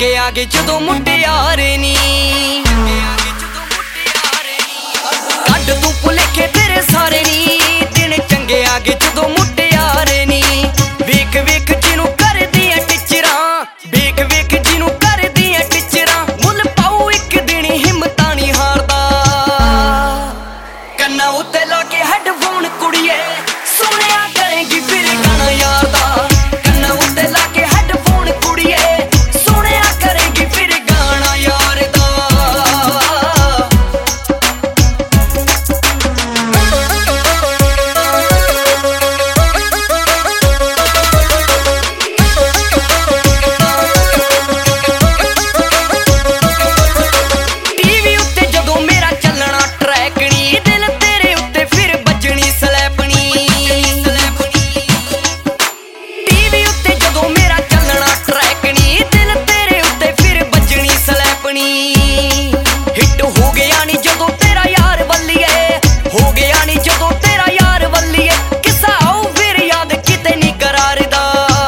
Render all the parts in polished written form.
ਚੰਗੇ ਆ ਗਏ ਜਦੋਂ ਮੁਟਿਆਰੇ ਨੀ ਕੱਢ ਤੂੰ ਭੁਲੇਖੇ ਤੇਰੇ ਸਾਰੇ ਨੀ ਦਿਨ ਚੰਗੇ ਆ ਗਏ ਜਦੋਂ ਮੁਟਿਆਰੇ ਨੀ ਵੇਖ ਵੇਖ ਜਿਹਨੂੰ ਕਰਦੀਆਂ ਟਿਚਰਾਂ ਵੇਖ ਵੇਖ ਜਿਹਨੂੰ ਕਰਦੀਆਂ ਟਿਚਰਾਂ ਮੁੱਲ ਪਾਉ ਇੱਕ ਦਿਨ ਹਿੰਮਤਾਂ ਨਹੀਂ ਹਾਰਦਾ ਕੰਨਾਂ ਉੱਤੇ ਲਾ ਕੇ ਹੈਡਫੋਨ ਕੁੜੀਏ ਸੁਣਿਆ ਕਰੇਗੀ ਫਿਰ ਗਾਣਾ ਯਾਰ ਦਾ ਕੰਨਾਂ ਉੱਤੇ ਲਾ ਕੇ ਹੈਡਫੋਨ ਕੁੜੀਏ ਸੁਣਿਆ ਕਰੇਗੀ ਫਿਰ ਗਾਣਾ ਯਾਰ ਦਾ ਟੀਵੀ ਉੱਤੇ ਜਦੋਂ ਮੇਰਾ ਚੱਲਣਾ ਟਰੈਕ ਨੀ ਦਿਲ ਤੇਰੇ ਉੱਤੇ ਫਿਰ ਵੱਜਣੀ ਸਲੈਪਣੀ ਟੀਵੀ ਉੱਤੇ ਜਦੋਂ ਮੇਰਾ ਚੱਲਣਾ ਟਰੈਕ ਨੀ ਦਿਲ ਤੇਰੇ ਉੱਤੇ ਫਿਰ ਵੱਜਣੀ ਸਲੈਪਣੀ ਹਿੱਟ ਹੋ ਗਿਆ ਨੀ ਜਦੋਂ ਤੇਰਾ ਯਾਰ ਵੱਲੀਏ ਹੋ ਗਿਆ ਨੀ ਜਦੋਂ ਤੇਰਾ ਯਾਰ ਵੱਲੀਏ ਕਿਸਾ ਆਉ ਫਿਰ ਯਾਦ ਕਿਤੇ ਨੀ ਕਰਾਰਦਾ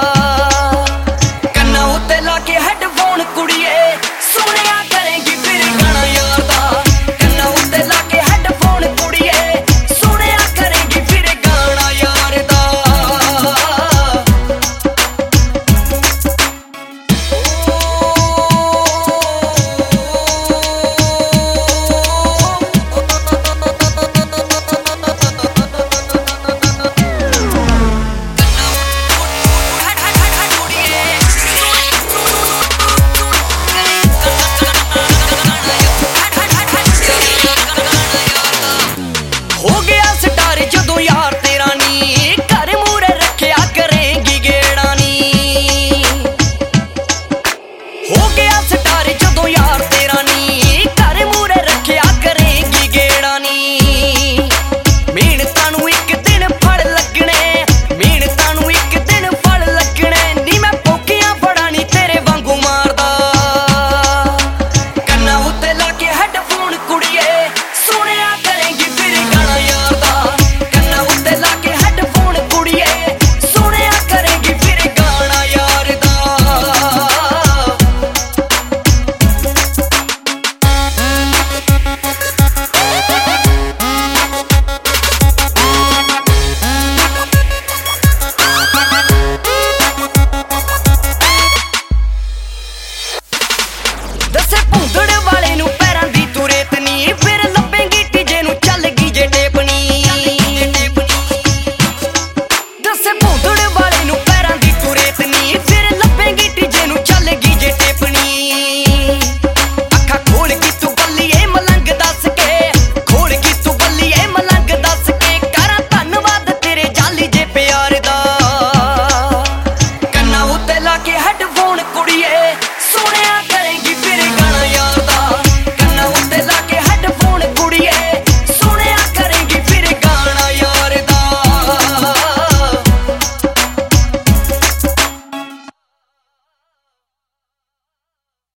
ਕੰਨਾਂ ਉੱਤੇ ਲਾ ਕੇ ਹੈਡਫੋਨ ਕੁੜੀਏ ਸੁਣਿਆ ਕਰੇਗੀ ਫਿਰ ਗਾਣਾ ਯਾਰ ਦਾ ਕੰਨਾਂ ਉੱਤੇ ਲਾ ਕੇ ਹੈਡਫੋਨ ਕੁੜੀਏ ਸੁਣਿਆ ਕਰੇਗੀ ਫਿਰ ਗਾਣਾ ਯਾਰ ਦਾ ਹੋ ਗਿਆ ਸਟਾਰ ਜਦੋਂ ਯਾਰ ਤੇਰਾ ਨੀ ਘਰ ਮੂਰੇ ਰੱਖਿਆ ਕਰੇਗੀ ਗੇੜਾ ਨੀ ਹੋ ਗਿਆ ਸਟਾਰ ਜਦੋਂ ਯਾਰ